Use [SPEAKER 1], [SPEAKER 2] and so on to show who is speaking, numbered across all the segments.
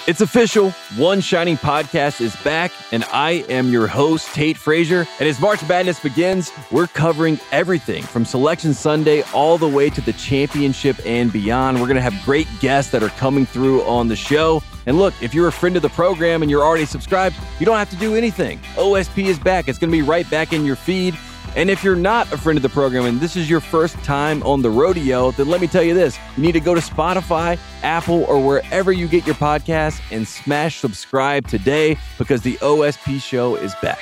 [SPEAKER 1] It's official. One Shining Podcast is back, and I am your host, Tate Frazier. And as March Madness begins, we're covering everything from Selection Sunday all the way to the championship and beyond. We're going to have great guests that are coming through on the show. And look, if you're a friend of the program and you're already subscribed, you don't have to do anything. OSP is back. It's going to be right back in your feed. And if you're not a friend of the program and this is your first time on the rodeo, then let me tell you this. You need to go to Spotify, Apple, or wherever you get your podcasts and smash subscribe today because the OSP show is back.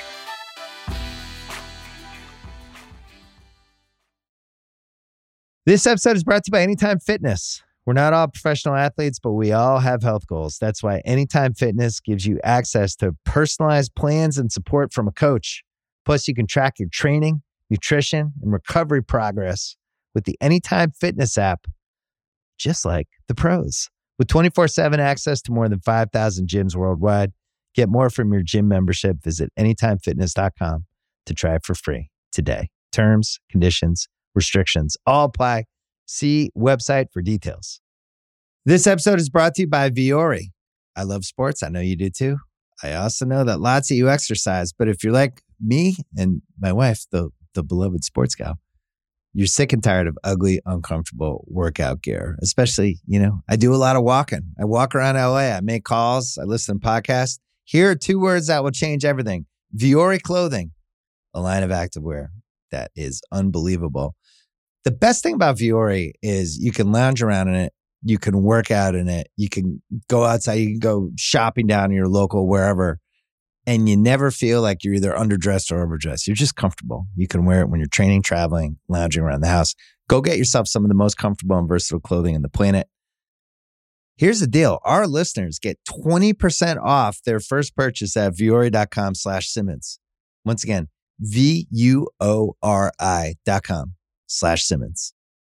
[SPEAKER 2] This episode is brought to you by Anytime Fitness. We're not all professional athletes, but we all have health goals. That's why Anytime Fitness gives you access to personalized plans and support from a coach. Plus, you can track your training, nutrition, and recovery progress with the Anytime Fitness app, just like the pros. With 24/7 access to more than 5,000 gyms worldwide, get more from your gym membership. Visit anytimefitness.com to try it for free today. Terms, conditions, restrictions all apply. See website for details. This episode is brought to you by Vuori. I love sports. I know you do too. I also know that lots of you exercise, but if you're like me and my wife, the beloved sports gal, you're sick and tired of ugly, uncomfortable workout gear. Especially, I do a lot of walking. I walk around LA. I make calls. I listen to podcasts. Here are two words that will change everything. Vuori Clothing, a line of activewear that is unbelievable. The best thing about Vuori is you can lounge around in it. You can work out in it. You can go outside. You can go shopping down in your local wherever. And you never feel like you're either underdressed or overdressed. You're just comfortable. You can wear it when you're training, traveling, lounging around the house. Go get yourself some of the most comfortable and versatile clothing on the planet. Here's the deal. Our listeners get 20% off their first purchase at vuori.com/Simmons. Once again, vuori.com/Simmons.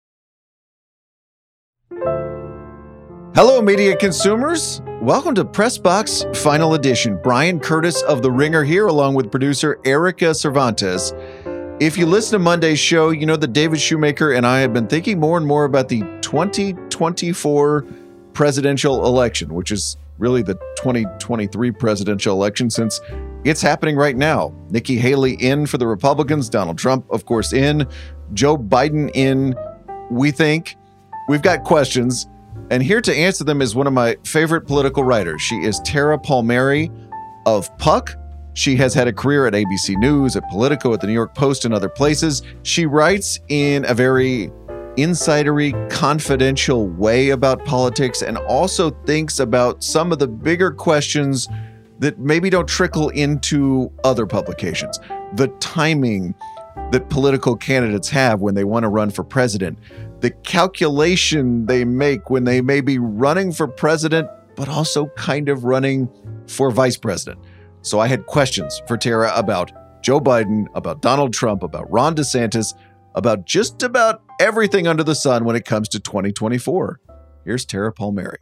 [SPEAKER 3] Hello, media consumers. Welcome to PressBox Final Edition. Brian Curtis of The Ringer here, along with producer Erica Cervantes. If you listen to Monday's show, you know that David Shoemaker and I have been thinking more and more about the 2024 presidential election, which is really the 2023 presidential election since it's happening right now. Nikki Haley in for the Republicans, Donald Trump, of course, in, Joe Biden in. We think we've got questions. And here to answer them is one of my favorite political writers. She is Tara Palmieri of Puck. She has had a career at ABC News, at Politico, at the New York Post, and other places. She writes in a very insidery, confidential way about politics and also thinks about some of the bigger questions that maybe don't trickle into other publications. The timing that political candidates have when they want to run for president. The calculation they make when they may be running for president, but also kind of running for vice president. So I had questions for Tara about Joe Biden, about Donald Trump, about Ron DeSantis, about just about everything under the sun when it comes to 2024. Here's Tara Palmieri.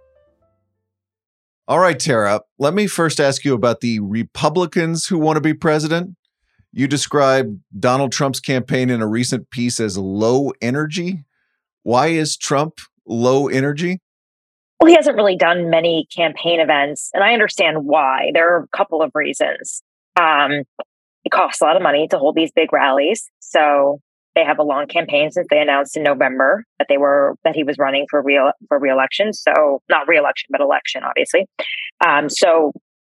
[SPEAKER 3] All right, Tara, let me first ask you about the Republicans who want to be president. You described Donald Trump's campaign in a recent piece as low energy. Why is Trump low energy?
[SPEAKER 4] Well, he hasn't really done many campaign events, and I understand why. There are a couple of reasons. It costs a lot of money to hold these big rallies, so they have a long campaign since they announced in November that he was running for re-election. So not re-election, but election, obviously. So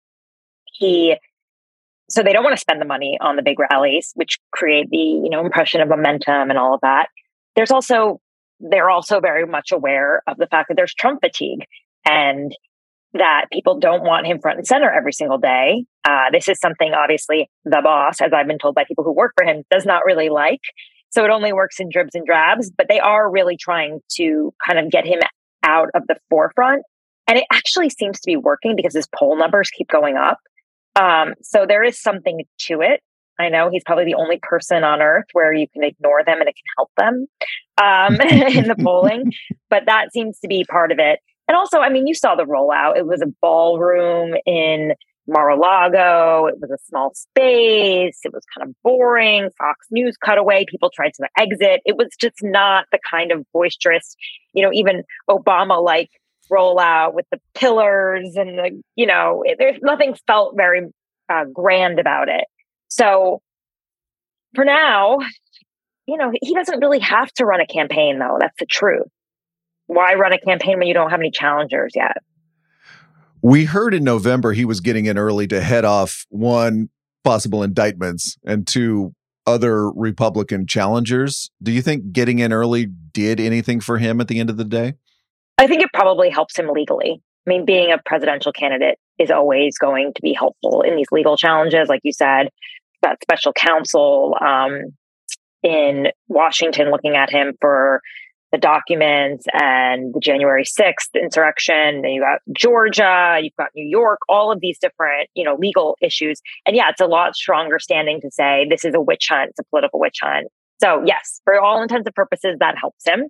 [SPEAKER 4] they don't want to spend the money on the big rallies, which create the impression of momentum and all of that. They're also very much aware of the fact that there's Trump fatigue and that people don't want him front and center every single day. This is something, obviously, the boss, as I've been told by people who work for him, does not really like. So it only works in dribs and drabs, but they are really trying to kind of get him out of the forefront. And it actually seems to be working because his poll numbers keep going up. So there is something to it. I know he's probably the only person on earth where you can ignore them and it can help them in the polling, but that seems to be part of it. And also, I mean, you saw the rollout. It was a ballroom in Mar-a-Lago. It was a small space. It was kind of boring. Fox News cutaway. People tried to exit. It was just not the kind of boisterous, even Obama-like rollout with the pillars and there's nothing felt very grand about it. So for now, he doesn't really have to run a campaign, though. That's the truth. Why run a campaign when you don't have any challengers yet?
[SPEAKER 3] We heard in November he was getting in early to head off, one, possible indictments, and two, other Republican challengers. Do you think getting in early did anything for him at the end of the day?
[SPEAKER 4] I think it probably helps him legally. I mean, being a presidential candidate is always going to be helpful in these legal challenges. Like you said, that special counsel in Washington looking at him for the documents and the January 6th insurrection. Then you got Georgia, you've got New York, all of these different, legal issues. And yeah, it's a lot stronger standing to say this is a witch hunt. It's a political witch hunt. So yes, for all intents and purposes, that helps him.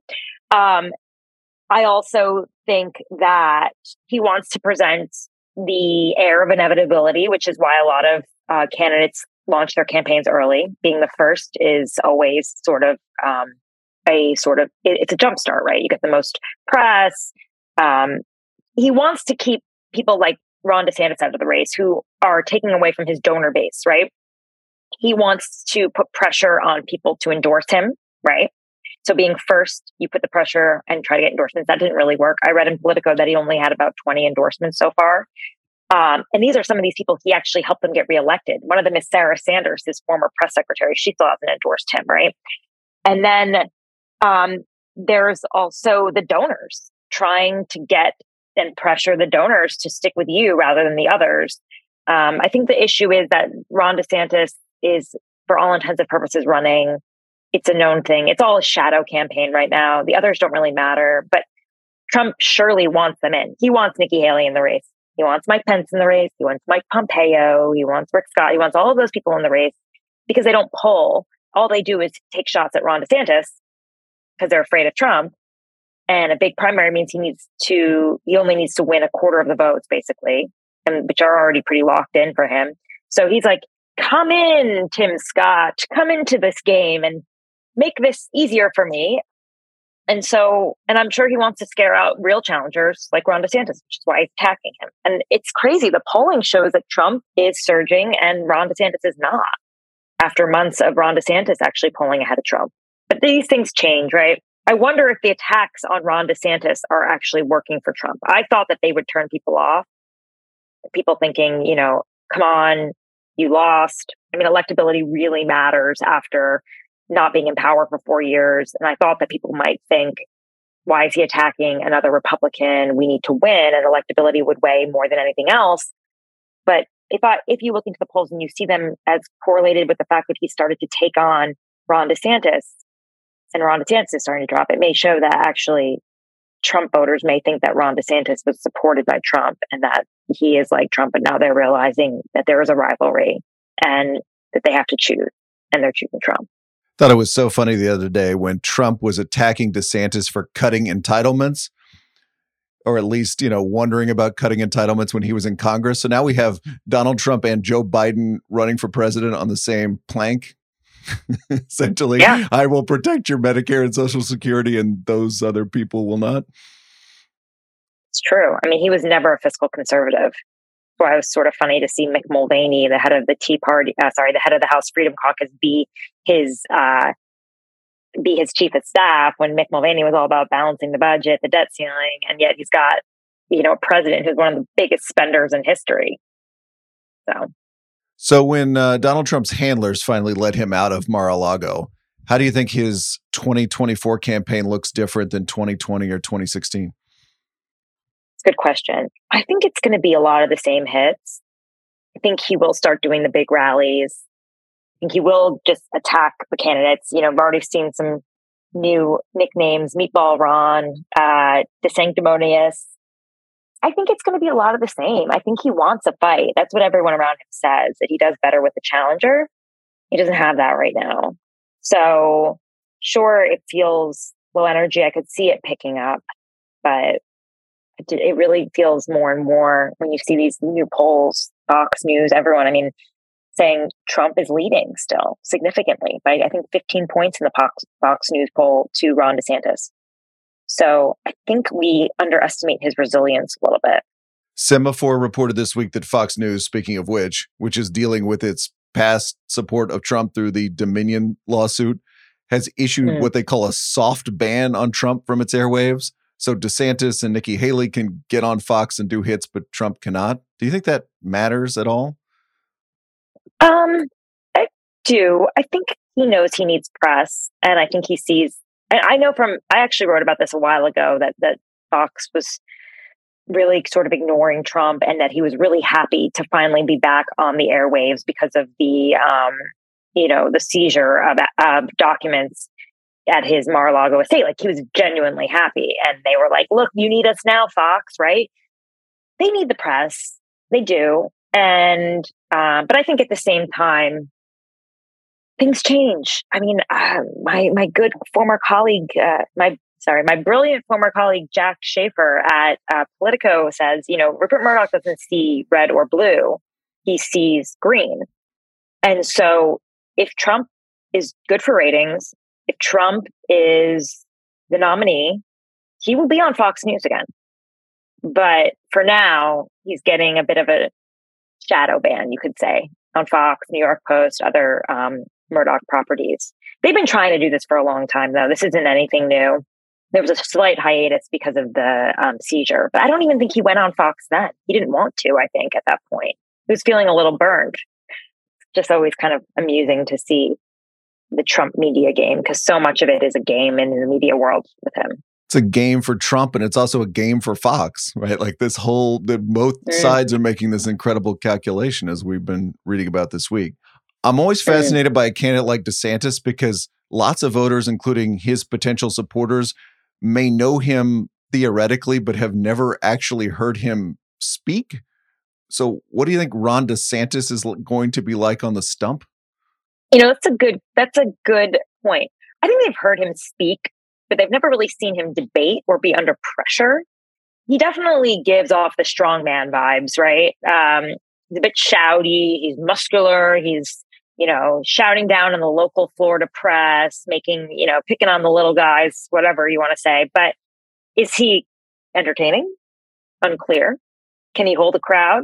[SPEAKER 4] I also think that he wants to present the air of inevitability, which is why a lot of candidates launch their campaigns early. Being the first is always it's a jumpstart, right? You get the most press. He wants to keep people like Ron DeSantis out of the race who are taking away from his donor base, right? He wants to put pressure on people to endorse him, right? So being first, you put the pressure and try to get endorsements. That didn't really work. I read in Politico that he only had about 20 endorsements so far. And these are some of these people he actually helped them get reelected. One of them is Sarah Sanders, his former press secretary. She still hasn't endorsed him, right? And then there's also the donors, trying to get and pressure the donors to stick with you rather than the others. I think the issue is that Ron DeSantis is, for all intents and purposes, running. It's a known thing. It's all a shadow campaign right now. The others don't really matter, but Trump surely wants them in. He wants Nikki Haley in the race. He wants Mike Pence in the race. He wants Mike Pompeo. He wants Rick Scott. He wants all of those people in the race because they don't poll. All they do is take shots at Ron DeSantis because they're afraid of Trump. And a big primary means he only needs to win a quarter of the votes, basically, and which are already pretty locked in for him. So he's like, come in, Tim Scott, come into this game and make this easier for me. And I'm sure he wants to scare out real challengers like Ron DeSantis, which is why he's attacking him. And it's crazy. The polling shows that Trump is surging and Ron DeSantis is not, after months of Ron DeSantis actually polling ahead of Trump. But these things change, right? I wonder if the attacks on Ron DeSantis are actually working for Trump. I thought that they would turn people off. People thinking, come on, you lost. I mean, electability really matters after not being in power for 4 years. And I thought that people might think, why is he attacking another Republican? We need to win, and electability would weigh more than anything else. But if you look into the polls and you see them as correlated with the fact that he started to take on Ron DeSantis, and Ron DeSantis is starting to drop, it may show that actually Trump voters may think that Ron DeSantis was supported by Trump and that he is like Trump, but now they're realizing that there is a rivalry and that they have to choose, and they're choosing Trump.
[SPEAKER 3] Thought it was so funny the other day when Trump was attacking DeSantis for cutting entitlements, or at least, wondering about cutting entitlements when he was in Congress. So now we have Donald Trump and Joe Biden running for president on the same plank. Essentially, yeah. I will protect your Medicare and Social Security, and those other people will not.
[SPEAKER 4] It's true. I mean, he was never a fiscal conservative. So it was sort of funny to see Mick Mulvaney, the head of the the head of the House Freedom Caucus, be his chief of staff when Mick Mulvaney was all about balancing the budget, the debt ceiling, and yet he's got, a president who's one of the biggest spenders in history.
[SPEAKER 3] So when Donald Trump's handlers finally let him out of Mar-a-Lago, how do you think his 2024 campaign looks different than 2020 or 2016?
[SPEAKER 4] Good question. I think it's going to be a lot of the same hits. I think he will start doing the big rallies. I think he will just attack the candidates. I've already seen some new nicknames: Meatball Ron, The Sanctimonious. I think it's going to be a lot of the same. I think he wants a fight. That's what everyone around him says, that he does better with the challenger. He doesn't have that right now. So sure, it feels low energy. I could see it picking up, but it really feels more and more when you see these new polls, Fox News, everyone, saying Trump is leading still significantly by, I think, 15 points in the Fox News poll to Ron DeSantis. So I think we underestimate his resilience a little bit.
[SPEAKER 3] Semaphore reported this week that Fox News, speaking of which is dealing with its past support of Trump through the Dominion lawsuit, has issued what they call a soft ban on Trump from its airwaves. So DeSantis and Nikki Haley can get on Fox and do hits, but Trump cannot. Do you think that matters at all?
[SPEAKER 4] I do. I think he knows he needs press, and I think he sees. And I know I actually wrote about this a while ago that Fox was really sort of ignoring Trump, and that he was really happy to finally be back on the airwaves because of the the seizure of documents at his Mar-a-Lago estate. Like, he was genuinely happy, and they were like, "Look, you need us now, Fox, right?" They need the press, they do, and but I think at the same time, things change. I mean, my good former colleague, my brilliant former colleague, Jack Schaefer at Politico says, Rupert Murdoch doesn't see red or blue. He sees green. And so if Trump is good for ratings, if Trump is the nominee, he will be on Fox News again. But for now, he's getting a bit of a shadow ban, you could say, on Fox, New York Post, other Murdoch properties. They've been trying to do this for a long time, though. This isn't anything new. There was a slight hiatus because of the seizure, but I don't even think he went on Fox then. He didn't want to, I think, at that point. He was feeling a little burned. Just always kind of amusing to see the Trump media game, because so much of it is a game in the media world with him.
[SPEAKER 3] It's a game for Trump, and it's also a game for Fox, right? Like both sides are making this incredible calculation, as we've been reading about this week. I'm always fascinated by a candidate like DeSantis, because lots of voters, including his potential supporters, may know him theoretically, but have never actually heard him speak. So what do you think Ron DeSantis is going to be like on the stump?
[SPEAKER 4] That's a good point. I think they've heard him speak, but they've never really seen him debate or be under pressure. He definitely gives off the strongman vibes, right? He's a bit shouty. He's muscular. He's, shouting down on the local Florida press, making, picking on the little guys, whatever you want to say. But is he entertaining? Unclear. Can he hold a crowd?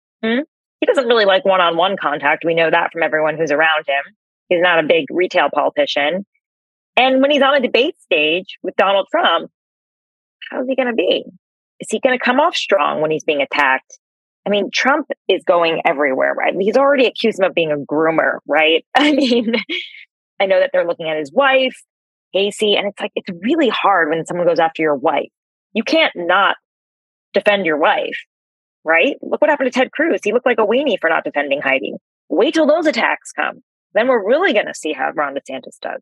[SPEAKER 4] He doesn't really like one-on-one contact. We know that from everyone who's around him. He's not a big retail politician. And when he's on a debate stage with Donald Trump, how's he going to be? Is he going to come off strong when he's being attacked? I mean, Trump is going everywhere, right? He's already accused him of being a groomer, right? I mean, I know that they're looking at his wife, Casey, and it's really hard when someone goes after your wife. You can't not defend your wife, right? Look what happened to Ted Cruz. He looked like a weenie for not defending Heidi. Wait till those attacks come. Then we're really going to see how Ron DeSantis does.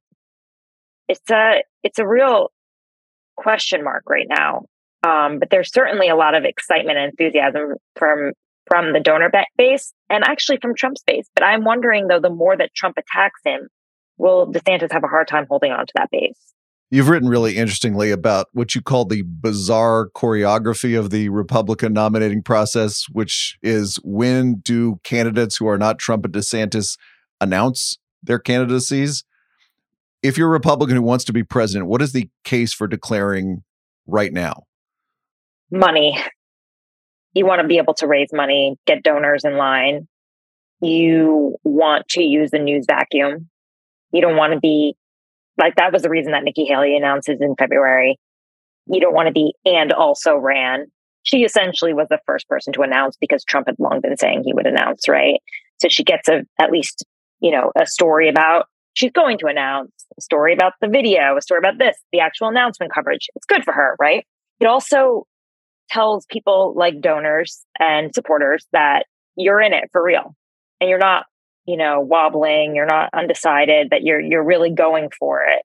[SPEAKER 4] It's a real question mark right now. But there's certainly a lot of excitement and enthusiasm from the donor base, and actually from Trump's base. But I'm wondering, though, the more that Trump attacks him, will DeSantis have a hard time holding on to that base?
[SPEAKER 3] You've written really interestingly about what you call the bizarre choreography of the Republican nominating process, which is, when do candidates who are not Trump and DeSantis announce their candidacies? If you're a Republican who wants to be president, what is the case for declaring right now?
[SPEAKER 4] Money. You want to be able to raise money, get donors in line. You want to use the news vacuum. You don't want to be like, that was the reason that Nikki Haley announces in February. You don't want to be and also ran. She essentially was the first person to announce, because Trump had long been saying he would announce, right? So she gets at least, a story about she's going to announce, a story about the video, a story about this, the actual announcement coverage. It's good for her, right? It also tells people like donors and supporters that you're in it for real, and you're not, wobbling, you're not undecided, that you're really going for it.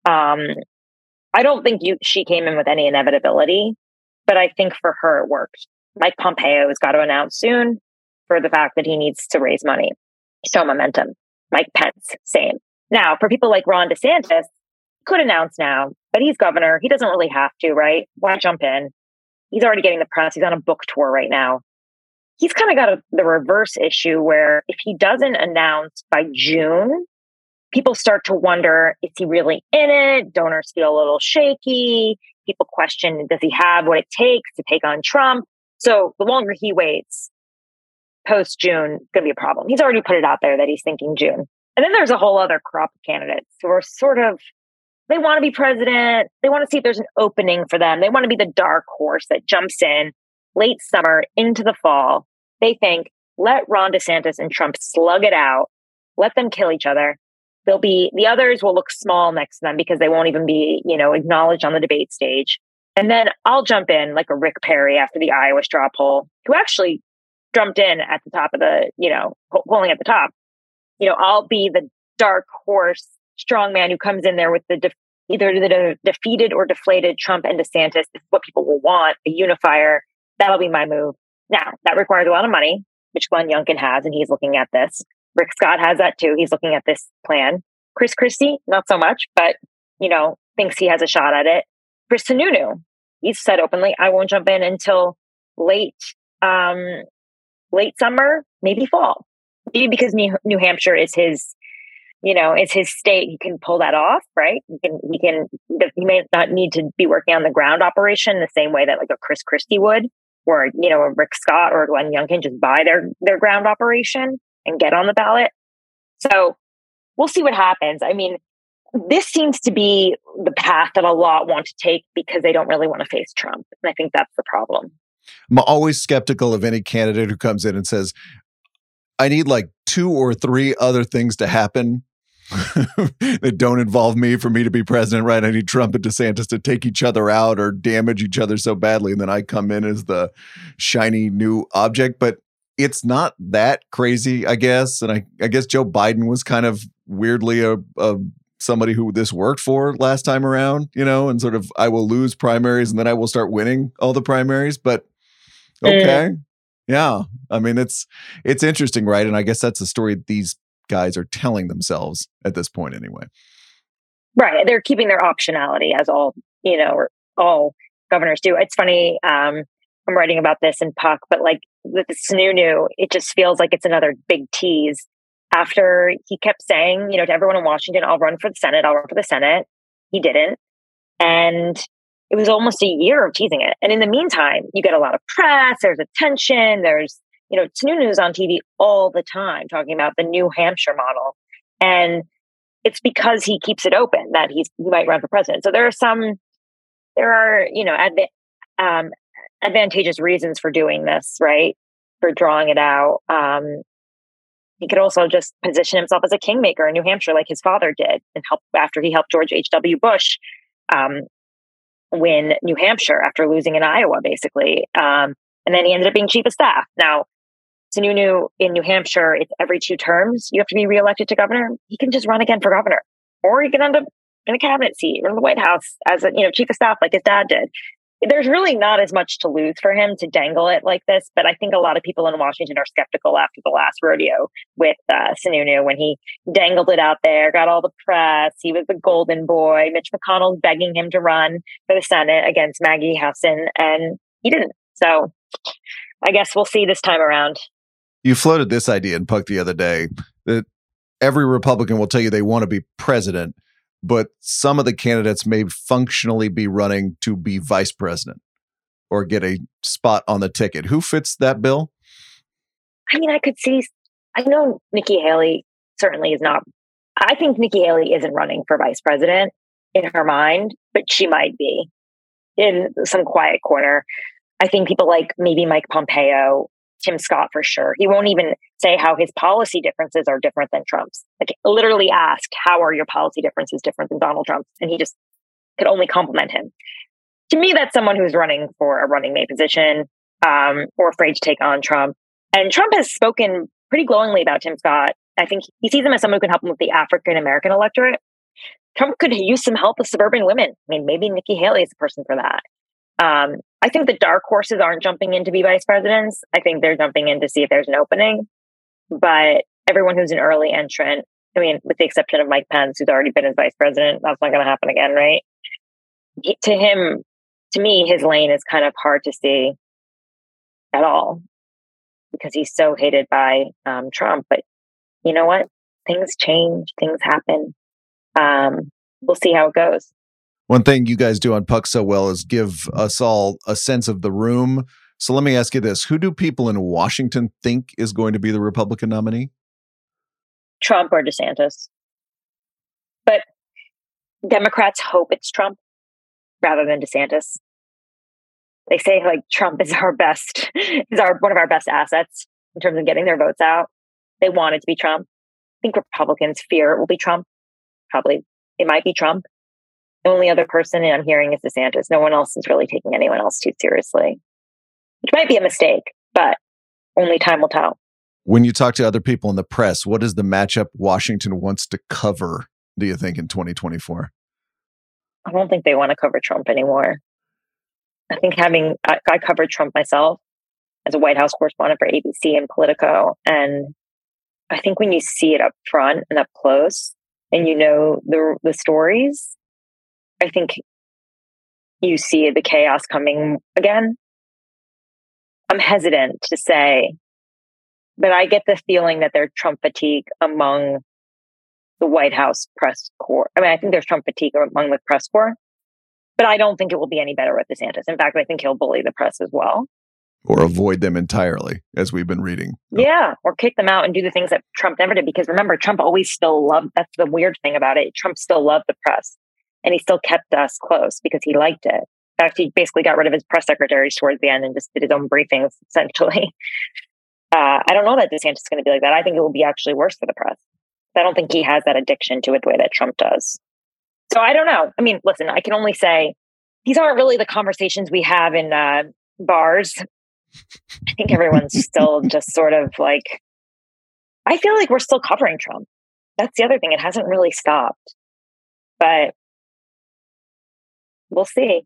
[SPEAKER 4] I don't think she came in with any inevitability, but I think for her it worked. Mike Pompeo has got to announce soon for the fact that he needs to raise money. Show momentum. Mike Pence, same. Now, for people like Ron DeSantis, could announce now, but he's governor. He doesn't really have to, right? Why jump in? He's already getting the press. He's on a book tour right now. He's kind of got the reverse issue where if he doesn't announce by June, people start to wonder, is he really in it? Donors feel a little shaky. People question, does he have what it takes to take on Trump? So the longer he waits, post-June, going to be a problem. He's already put it out there that he's thinking June. And then there's a whole other crop of candidates who are sort of, they want to be president. They want to see if there's an opening for them. They want to be the dark horse that jumps in late summer into the fall. They think, let Ron DeSantis and Trump slug it out. Let them kill each other. The others will look small next to them because they won't even be, acknowledged on the debate stage. And then I'll jump in like a Rick Perry after the Iowa straw poll, who actually jumped in at the top of the, polling at the top. I'll be the dark horse strongman who comes in there with either the defeated or deflated Trump and DeSantis. This is what people will want, a unifier. That'll be my move. Now, that requires a lot of money, which Glenn Youngkin has, and he's looking at this. Rick Scott has that too. He's looking at this plan. Chris Christie, not so much, but, thinks he has a shot at it. Chris Sununu, he's said openly, I won't jump in until late summer, maybe fall. Maybe because New Hampshire is his state, he can pull that off, right? He may not need to be working on the ground operation the same way that like a Chris Christie would, or, a Rick Scott or Glenn Youngkin just buy their ground operation and get on the ballot. So we'll see what happens. I mean, this seems to be the path that a lot want to take because they don't really want to face Trump. And I think that's the problem.
[SPEAKER 3] I'm always skeptical of any candidate who comes in and says, I need like 2 or 3 other things to happen that don't involve me for me to be president, right? I need Trump and DeSantis to take each other out or damage each other so badly. And then I come in as the shiny new object. But it's not that crazy, I guess. And I guess Joe Biden was kind of weirdly a somebody who this worked for last time around, and sort of, I will lose primaries and then I will start winning all the primaries. But okay. Yeah. I mean, it's interesting, right? And I guess that's the story these guys are telling themselves at this point anyway.
[SPEAKER 4] Right. They're keeping their optionality as all governors do. It's funny. I'm writing about this in Puck, but like with the Sununu, it just feels like it's another big tease. After he kept saying, to everyone in Washington, I'll run for the Senate. He didn't. And it was almost a year of teasing it. And in the meantime, you get a lot of press, there's attention, there's, Sununu's on TV all the time talking about the New Hampshire model. And it's because he keeps it open that he might run for president. So there are advantageous reasons for doing this, right? For drawing it out. He could also just position himself as a kingmaker in New Hampshire like his father did and help after he helped George H.W. Bush win New Hampshire after losing in Iowa, basically. And then he ended up being chief of staff. Now, Sununu in New Hampshire, it's every 2 terms. You have to be reelected to governor. He can just run again for governor. Or he can end up in a cabinet seat or in the White House as a chief of staff like his dad did. There's really not as much to lose for him to dangle it like this. But I think a lot of people in Washington are skeptical after the last rodeo with Sununu when he dangled it out there, got all the press. He was the golden boy. Mitch McConnell's begging him to run for the Senate against Maggie Hassan, and he didn't. So I guess we'll see this time around.
[SPEAKER 3] You floated this idea in Puck the other day that every Republican will tell you they want to be president, but some of the candidates may functionally be running to be vice president or get a spot on the ticket. Who fits that bill?
[SPEAKER 4] I mean, I know Nikki Haley certainly is not. I think Nikki Haley isn't running for vice president in her mind, but she might be in some quiet corner. I think people like maybe Mike Pompeo, Tim Scott for sure. He won't even say how his policy differences are different than Trump's. Like literally ask, how are your policy differences different than Donald Trump's? And he just could only compliment him. To me, that's someone who's running for a running mate position or afraid to take on Trump. And Trump has spoken pretty glowingly about Tim Scott. I think he sees him as someone who can help him with the African-American electorate. Trump could use some help with suburban women. I mean, maybe Nikki Haley is the person for that. I think the dark horses aren't jumping in to be vice presidents. I think they're jumping in to see if there's an opening. But everyone who's an early entrant, I mean, with the exception of Mike Pence, who's already been as vice president, that's not going to happen again, right? To me, his lane is kind of hard to see at all because he's so hated by Trump. But you know what? Things change, things happen. We'll see how it goes.
[SPEAKER 3] One thing you guys do on Puck so well is give us all a sense of the room. So let me ask you this. Who do people in Washington think is going to be the Republican nominee?
[SPEAKER 4] Trump or DeSantis. But Democrats hope it's Trump rather than DeSantis. They say like Trump is one of our best assets in terms of getting their votes out. They want it to be Trump. I think Republicans fear it will be Trump. Probably it might be Trump. The only other person I'm hearing is DeSantis. No one else is really taking anyone else too seriously, which might be a mistake, but only time will tell.
[SPEAKER 3] When you talk to other people in the press, what is the matchup Washington wants to cover, do you think, in 2024?
[SPEAKER 4] I don't think they want to cover Trump anymore. I think I covered Trump myself as a White House correspondent for ABC and Politico. And I think when you see it up front and up close and you know the stories, I think you see the chaos coming again. I'm hesitant to say, but I get the feeling that there's Trump fatigue among the White House press corps. I mean, I think there's Trump fatigue among the press corps, but I don't think it will be any better with DeSantis. In fact, I think he'll bully the press as well.
[SPEAKER 3] Or avoid them entirely, as we've been reading.
[SPEAKER 4] Yeah, or kick them out and do the things that Trump never did. Because remember, Trump always still loved, that's the weird thing about it. Trump still loved the press. And he still kept us close because he liked it. In fact, he basically got rid of his press secretaries towards the end and just did his own briefings, essentially. I don't know that DeSantis is going to be like that. I think it will be actually worse for the press. I don't think he has that addiction to it the way that Trump does. So I don't know. I mean, listen, I can only say these aren't really the conversations we have in bars. I think everyone's still just sort of like, I feel like we're still covering Trump. That's the other thing. It hasn't really stopped. But we'll see.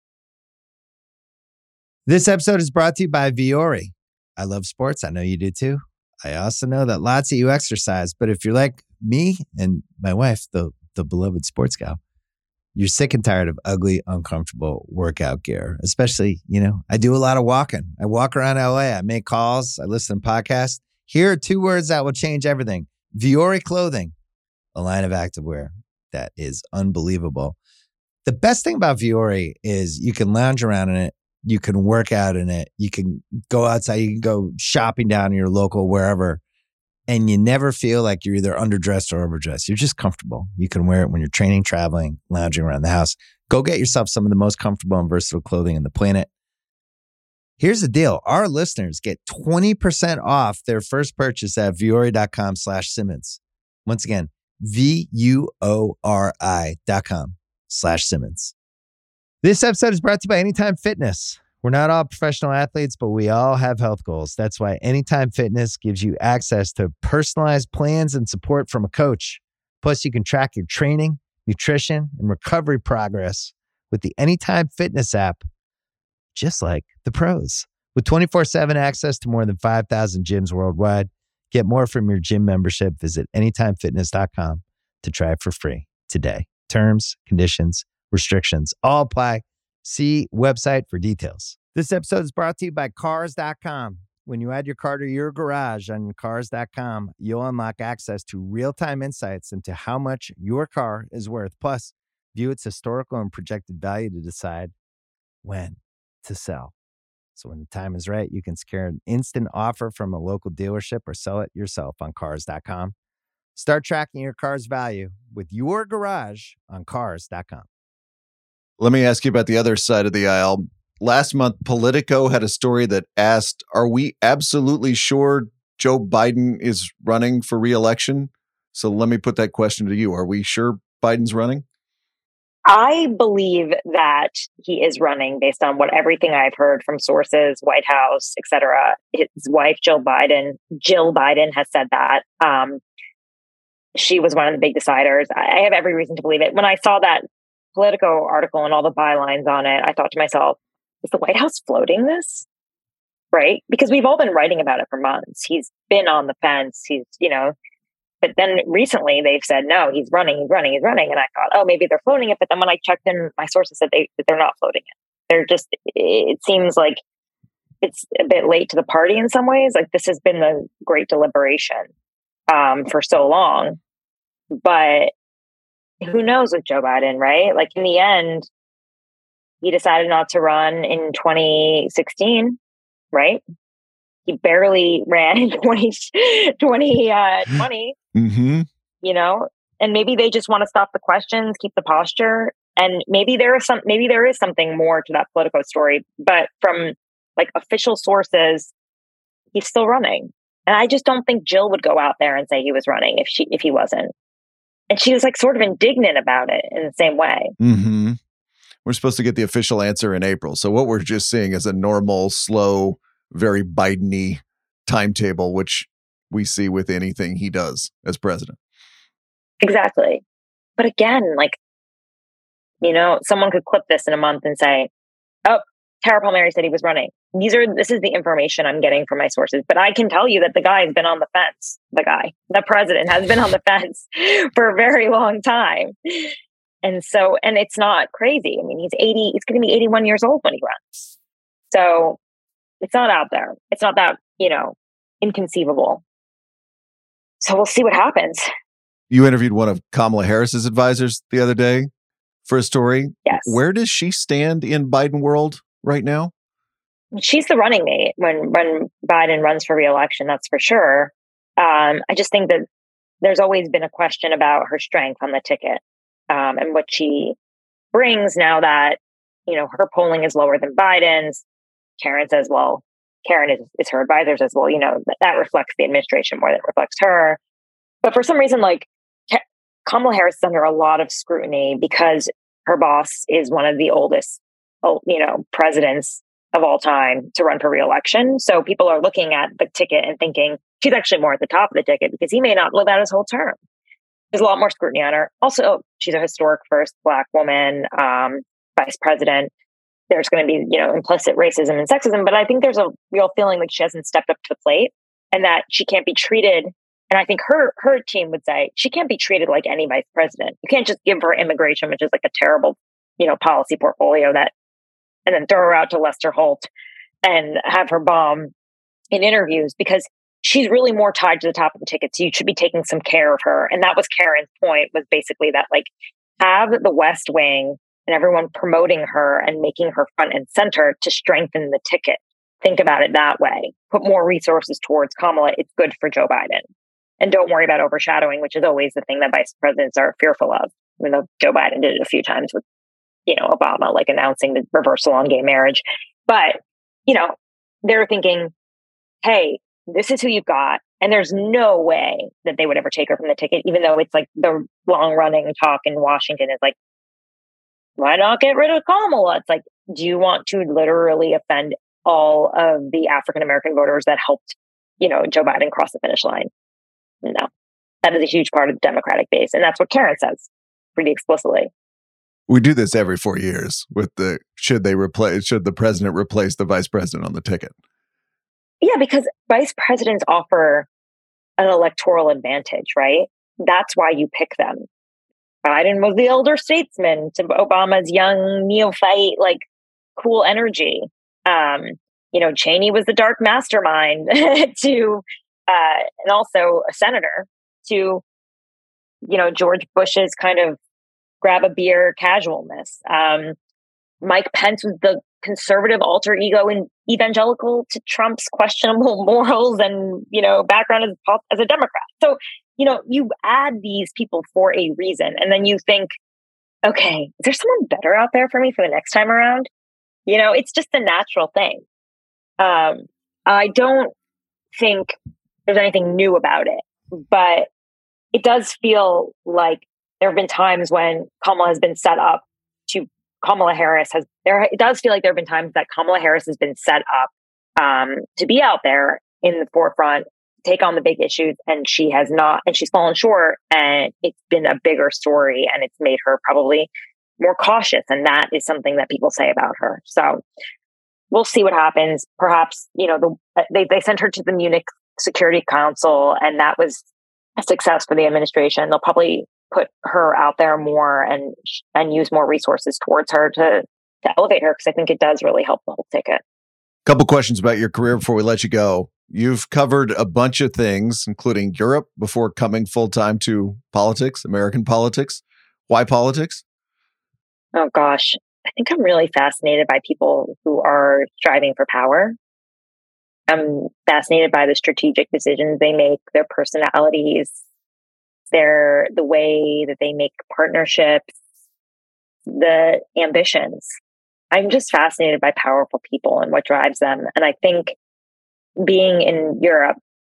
[SPEAKER 2] This episode is brought to you by Vuori. I love sports. I know you do too. I also know that lots of you exercise, but if you're like me and my wife, the beloved sports gal, you're sick and tired of ugly, uncomfortable workout gear. Especially, I do a lot of walking. I walk around LA. I make calls. I listen to podcasts. Here are 2 words that will change everything. Vuori Clothing, a line of activewear that is unbelievable. The best thing about Vuori is you can lounge around in it. You can work out in it. You can go outside. You can go shopping down in your local wherever. And you never feel like you're either underdressed or overdressed. You're just comfortable. You can wear it when you're training, traveling, lounging around the house. Go get yourself some of the most comfortable and versatile clothing on the planet. Here's the deal. Our listeners get 20% off their first purchase at vuori.com/Simmons. Once again, VUORI.com/Simmons. This episode is brought to you by Anytime Fitness. We're not all professional athletes, but we all have health goals. That's why Anytime Fitness gives you access to personalized plans and support from a coach. Plus, you can track your training, nutrition, and recovery progress with the Anytime Fitness app, just like the pros. With 24/7 access to more than 5,000 gyms worldwide, get more from your gym membership. Visit anytimefitness.com to try it for free today. Terms, conditions, restrictions all apply. See website for details. This episode is brought to you by Cars.com. When you add your car to your garage on Cars.com, you'll unlock access to real-time insights into how much your car is worth. Plus, view its historical and projected value to decide when to sell. So when the time is right, you can secure an instant offer from a local dealership or sell it yourself on Cars.com. Start tracking your car's value with your garage on Cars.com.
[SPEAKER 3] Let me ask you about the other side of the aisle. Last month, Politico had a story that asked, are we absolutely sure Joe Biden is running for re-election? So let me put that question to you. Are we sure Biden's running?
[SPEAKER 4] I believe that he is running based on everything I've heard from sources, White House, et cetera. His wife, Jill Biden has said that. She was one of the big deciders. I have every reason to believe it. When I saw that Politico article and all the bylines on it, I thought to myself, is the White House floating this? Right? Because we've all been writing about it for months. He's been on the fence. But then recently they've said, no, he's running. And I thought, oh, maybe they're floating it. But then when I checked in, my sources said that they're not floating it. It seems like it's a bit late to the party in some ways. Like this has been the great deliberation for so long. But who knows with Joe Biden, right? Like in the end, he decided not to run in 2016, right? He barely ran in 2020,
[SPEAKER 3] Mm-hmm.
[SPEAKER 4] you know, and maybe they just want to stop the questions, keep the posture. And maybe there is something more to that Politico story, but from like official sources, he's still running. And I just don't think Jill would go out there and say he was running if he wasn't. And she was like sort of indignant about it in the same way.
[SPEAKER 3] Mm-hmm. We're supposed to get the official answer in April. So what we're just seeing is a normal, slow, very Biden-y timetable, which we see with anything he does as president.
[SPEAKER 4] Exactly. But again, like, you know, someone could clip this in a month and say, oh, Tara Palmieri said he was running. This is the information I'm getting from my sources. But I can tell you that the guy has been on the fence. The president has been on the fence for a very long time. And so, and it's not crazy. I mean, he's going to be 81 years old when he runs. So it's not out there. It's not that, you know, inconceivable. So we'll see what happens.
[SPEAKER 3] You interviewed one of Kamala Harris's advisors the other day for a story.
[SPEAKER 4] Yes.
[SPEAKER 3] Where does she stand in Biden world right now?
[SPEAKER 4] She's the running mate when Biden runs for re-election, that's for sure. I just think that there's always been a question about her strength on the ticket and what she brings now that, you know, her polling is lower than Biden's. Karen says, well, Karen is her advisor says, well, you know, that reflects the administration more than it reflects her. But for some reason, like Kamala Harris is under a lot of scrutiny because her boss is one of the oldest, you know, presidents of all time to run for re-election. So people are looking at the ticket and thinking she's actually more at the top of the ticket because he may not live out his whole term. There's a lot more scrutiny on her. Also, she's a historic first Black woman vice president. There's going to be, you know, implicit racism and sexism, but I think there's a real feeling like she hasn't stepped up to the plate and that she can't be treated. And I think her team would say she can't be treated like any vice president. You can't just give her immigration, which is like a terrible, you know, policy portfolio and then throw her out to Lester Holt and have her bomb in interviews because she's really more tied to the top of the ticket. So you should be taking some care of her. And that was Karen's point, was basically that like have the West Wing and everyone promoting her and making her front and center to strengthen the ticket. Think about it that way. Put more resources towards Kamala. It's good for Joe Biden. And don't worry about overshadowing, which is always the thing that vice presidents are fearful of. Even though Joe Biden did it a few times with, you know, Obama, like announcing the reversal on gay marriage. But, you know, they're thinking, hey, this is who you've got. And there's no way that they would ever take her from the ticket, even though it's like the long running talk in Washington is like, why not get rid of Kamala? It's like, do you want to literally offend all of the African-American voters that helped, you know, Joe Biden cross the finish line? No, that is a huge part of the Democratic base. And that's what Karen says pretty explicitly.
[SPEAKER 3] We do this every 4 years with should the president replace the vice president on the ticket?
[SPEAKER 4] Yeah, because vice presidents offer an electoral advantage, right? That's why you pick them. Biden was the elder statesman to Obama's young neophyte, like cool energy. You know, Cheney was the dark mastermind to, and also a senator to, you know, George Bush's kind of grab a beer casualness. Mike Pence was the conservative alter ego and evangelical to Trump's questionable morals and, you know, background as a Democrat. So, you know, you add these people for a reason. And then you think, okay, is there someone better out there for me for the next time around? You know, it's just a natural thing. I don't think there's anything new about it, but it does feel like there have been times when Kamala has been set up to it does feel like there have been times that Kamala Harris has been set up to be out there in the forefront, take on the big issues, and she has not, and she's fallen short, and it's been a bigger story, and it's made her probably more cautious, and that is something that people say about her. So we'll see what happens. Perhaps, you know, they sent her to the Munich Security Council, and that was a success for the administration. They'll probably put her out there more and use more resources towards her to elevate her, because I think it does really help the whole ticket.
[SPEAKER 3] Couple questions about your career before we let you go. You've covered a bunch of things, including Europe, before coming full-time to politics, American politics. Why politics?
[SPEAKER 4] Oh gosh, I think I'm really fascinated by people who are striving for power. I'm fascinated by the strategic decisions they make, their personalities, the way that they make partnerships, the ambitions. I'm just fascinated by powerful people and what drives them. And I think being in Europe,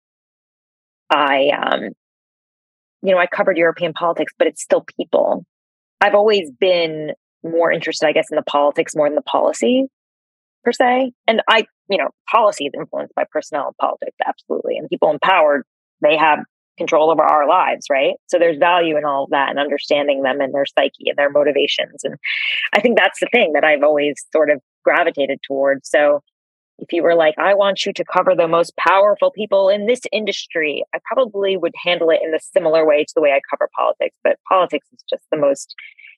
[SPEAKER 4] I covered European politics, but it's still people. I've always been more interested, I guess, in the politics more than the policy per se. And policy is influenced by personnel and politics, absolutely. And people empowered, they have control over our lives, right? So there's value in all of that and understanding them and their psyche and their motivations. And I think that's the thing that I've always sort of gravitated towards. So if you were like, I want you to cover the most powerful people in this industry, I probably would handle it in a similar way to the way I cover politics. But politics is just the most,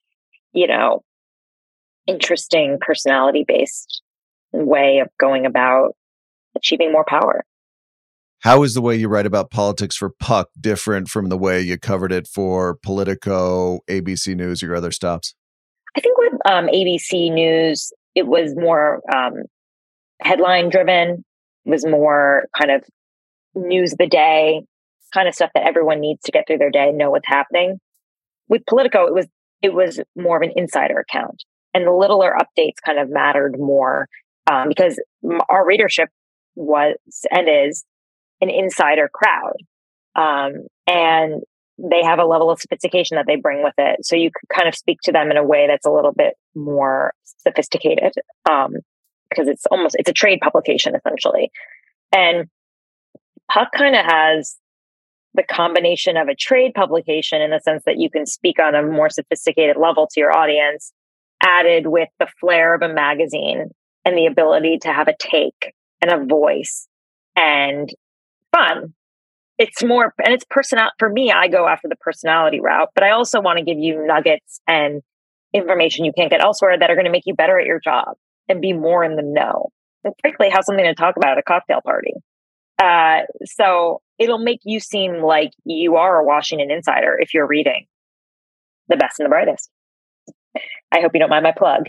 [SPEAKER 4] interesting personality-based way of going about achieving more power.
[SPEAKER 3] How is the way you write about politics for Puck different from the way you covered it for Politico, ABC News, or your other stops?
[SPEAKER 4] I think with ABC News, it was more headline driven. It was more kind of news of the day, kind of stuff that everyone needs to get through their day and know what's happening. With Politico, it was more of an insider account, and the littler updates kind of mattered more because our readership was and is an insider crowd, and they have a level of sophistication that they bring with it. So you could kind of speak to them in a way that's a little bit more sophisticated because it's a trade publication essentially. And Puck kind of has the combination of a trade publication in the sense that you can speak on a more sophisticated level to your audience, added with the flair of a magazine and the ability to have a take and a voice and fun. It's more, and it's personal. For me, I go after the personality route, but I also want to give you nuggets and information you can't get elsewhere that are going to make you better at your job and be more in the know. And frankly, have something to talk about at a cocktail party. So it'll make you seem like you are a Washington insider if you're reading the best and the brightest. I hope you don't mind my plug.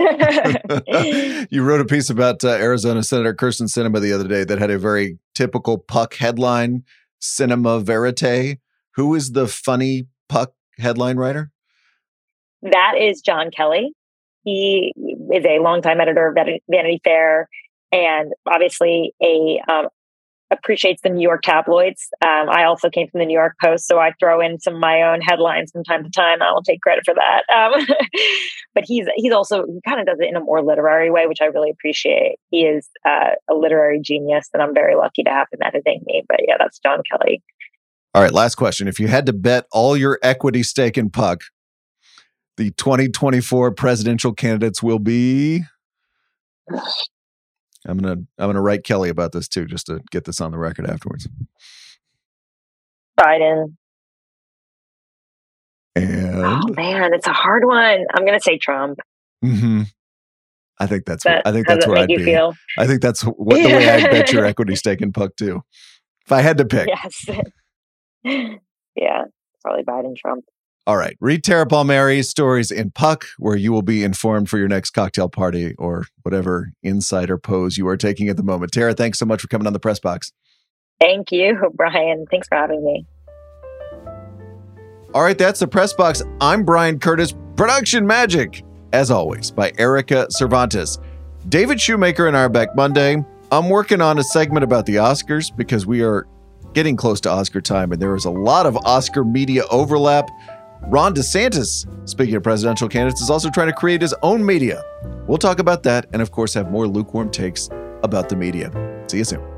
[SPEAKER 3] You wrote a piece about Arizona Senator Kyrsten Sinema the other day that had a very typical Puck headline, Cinema Verite. Who is the funny Puck headline writer?
[SPEAKER 4] That is John Kelly. He is a longtime editor of Vanity Fair and obviously appreciates the New York tabloids. I also came from the New York Post, so I throw in some of my own headlines from time to time. I will take credit for that. But he kind of does it in a more literary way, which I really appreciate. He is a literary genius, and I'm very lucky to have him editing me. But yeah, that's John Kelly.
[SPEAKER 3] All right, last question. If you had to bet all your equity stake in Puck, the 2024 presidential candidates will be... I'm gonna write Kelly about this too, just to get this on the record afterwards.
[SPEAKER 4] Biden.
[SPEAKER 3] And
[SPEAKER 4] oh man, it's a hard one. I'm gonna say Trump.
[SPEAKER 3] Mm-hmm. I think that's where I'd be.
[SPEAKER 4] Feel?
[SPEAKER 3] I think that's the way I'd bet your equity stake in Puck too. If I had to pick.
[SPEAKER 4] Yes. Yeah, probably Biden, Trump.
[SPEAKER 3] All right. Read Tara Palmieri's stories in Puck, where you will be informed for your next cocktail party or whatever insider pose you are taking at the moment. Tara, thanks so much for coming on the Press Box.
[SPEAKER 4] Thank you, Brian. Thanks for having me.
[SPEAKER 3] All right. That's the Press Box. I'm Brian Curtis. Production magic, as always, by Erica Cervantes. David Shoemaker and I are back Monday. I'm working on a segment about the Oscars because we are getting close to Oscar time, and there is a lot of Oscar media overlap. Ron DeSantis, speaking of presidential candidates, is also trying to create his own media. We'll talk about that and, of course, have more lukewarm takes about the media. See you soon.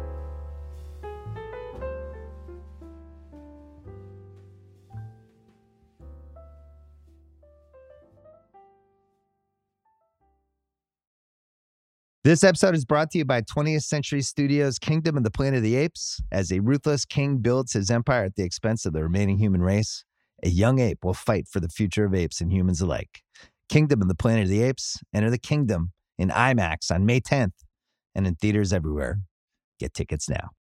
[SPEAKER 2] This episode is brought to you by 20th Century Studios' Kingdom of the Planet of the Apes. As a ruthless king builds his empire at the expense of the remaining human race, a young ape will fight for the future of apes and humans alike. Kingdom of the Planet of the Apes. Enter the kingdom in IMAX on May 10th and in theaters everywhere. Get tickets now.